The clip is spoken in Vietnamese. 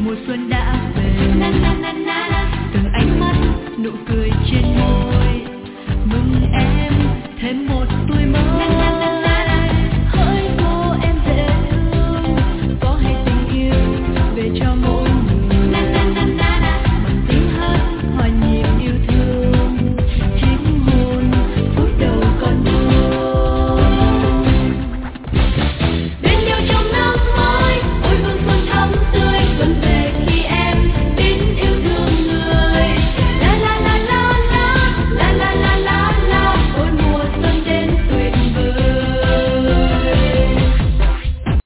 mùa xuân đã về. Từng ánh mắt, nụ cười trên môi, mừng em thêm một tuổi mới.